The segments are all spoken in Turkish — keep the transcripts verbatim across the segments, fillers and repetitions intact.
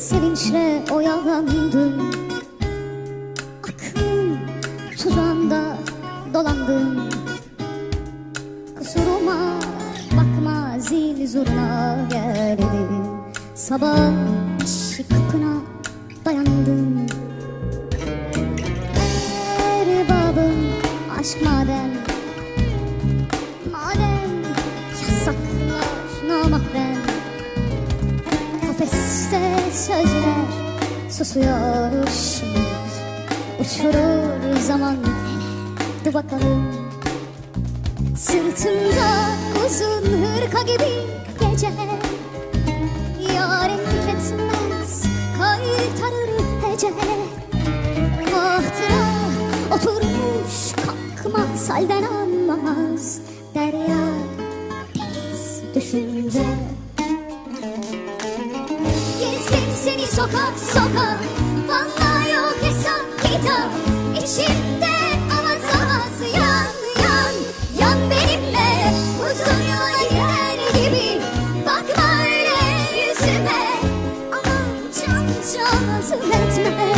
sevinçle oyalandım. Aklım tuzağında dolandım. Kusuruma bakma, zil zurna geldi. Sabah eşik kapına dayandım. Erbabım aşk madem, madem yasaklar namahrem. Kafeste sözler susuyor şimdi. Uçurur zaman beni, dur bakalım. Sırtımda uzun hırka gibi gece, yarenlik etmez, kaytarır hece. Hatıra oturmuş kalkmaz, halden anlamaz. Derya deniz düşünce. Gezdim seni sokak sokak, vallahi yok hesap kitap. İçimde avaz avaz yan yan, yan benimle uzun yola gider gibi. Bakma öyle yüzüme, aman can can zulmetme.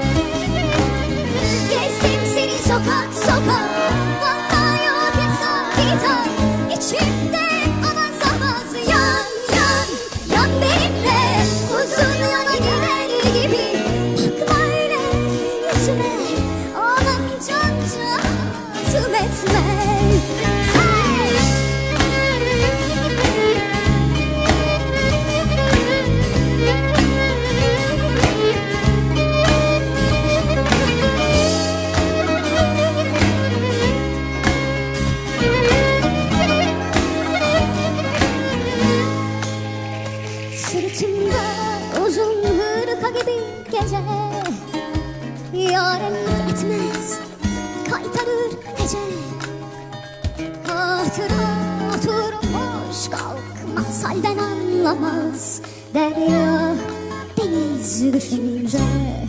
Gezdim seni sokak sokak, vallahi yok hesap kitap. İçimde avaz avaz yan yan, yan benimle uzun yola gider gibi. Bakma öyle yüzüme, aman can can zulmetme. Sırtımda uzun hırka gibi gece, yarenlik etmez, kaytarır hece. Hatıra oturmuş kalkmaz, halden anlamaz. Derya deniz düşünce.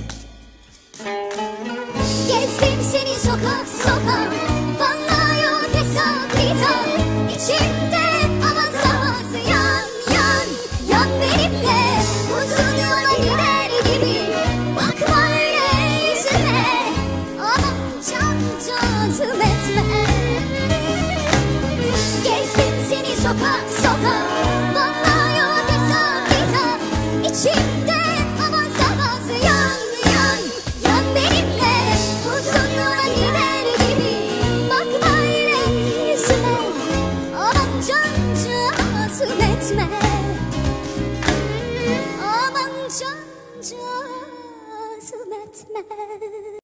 Gezdim seni sokak sokak, vallahi yok hesap kitap. İçimde avaz avaz yan yan, yan benimle uzun yola gider gibi. Bakma öyle yüzüme, aman can can zulmetme. Gezdim seni sokak sokak, vallahi yok hesap kitap. İçimde avaz avaz yan yan, yan benimle uzun yola gider gibi. Bakma öyle yüzüme, aman can can zulmetme. Aman can can zulmetme.